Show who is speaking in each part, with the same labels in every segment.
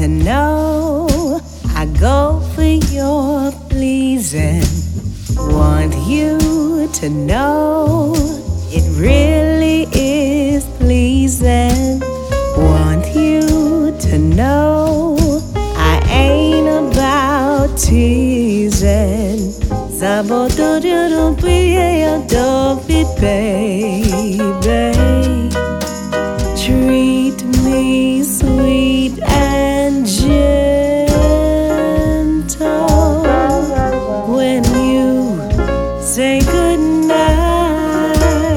Speaker 1: know I go for your pleasing. Want you to know it really is pleasing. Want you to know I ain't about teasing. Saboteur, don't be, baby. Treat me sweet and gentle when you say goodnight.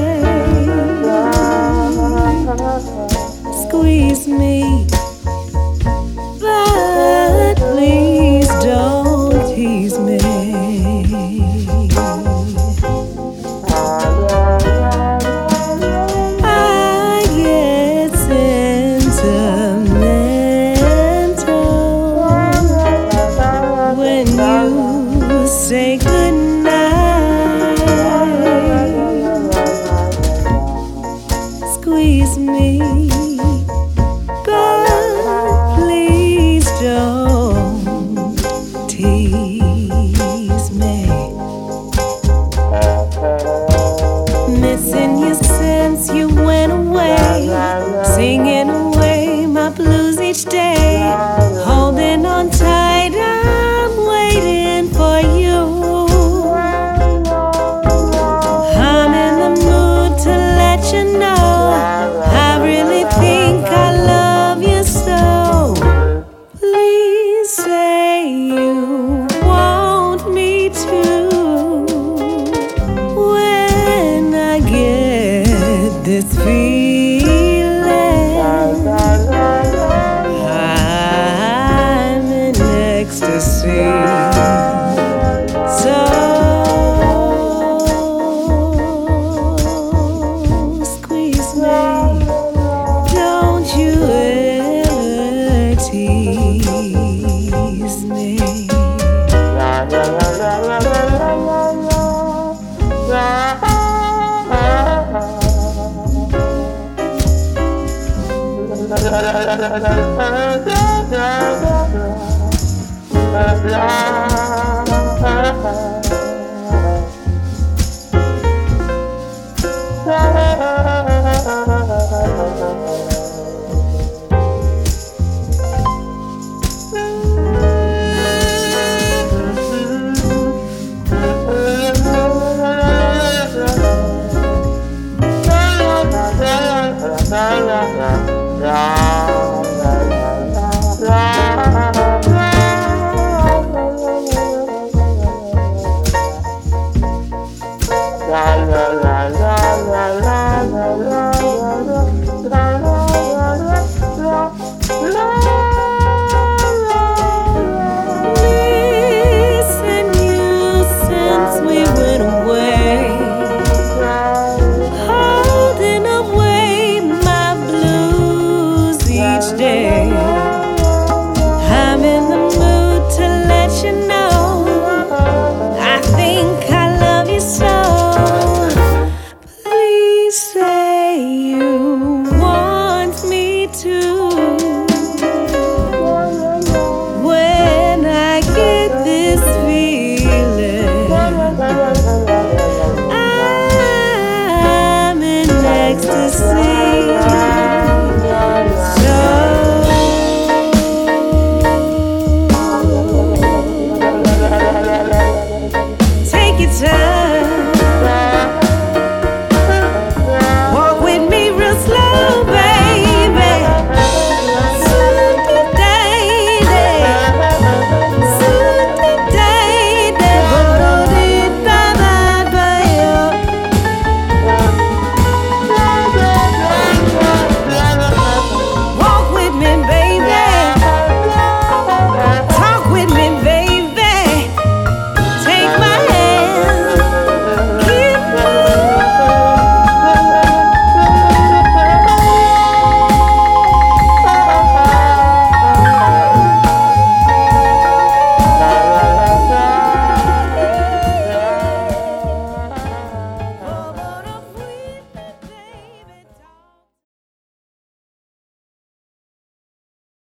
Speaker 1: Squeeze me, but please don't tease me. Say goodnight. Squeeze me, but please don't tease me. Missing you since you went away, singing away my blues each day. Holding on tight, I'm waiting for you. I'm in the mood to let you know I really think I love you so. Please say you want me to. When I get this feeling, I'm in ecstasy. So squeeze me, don't you ever tease me.
Speaker 2: La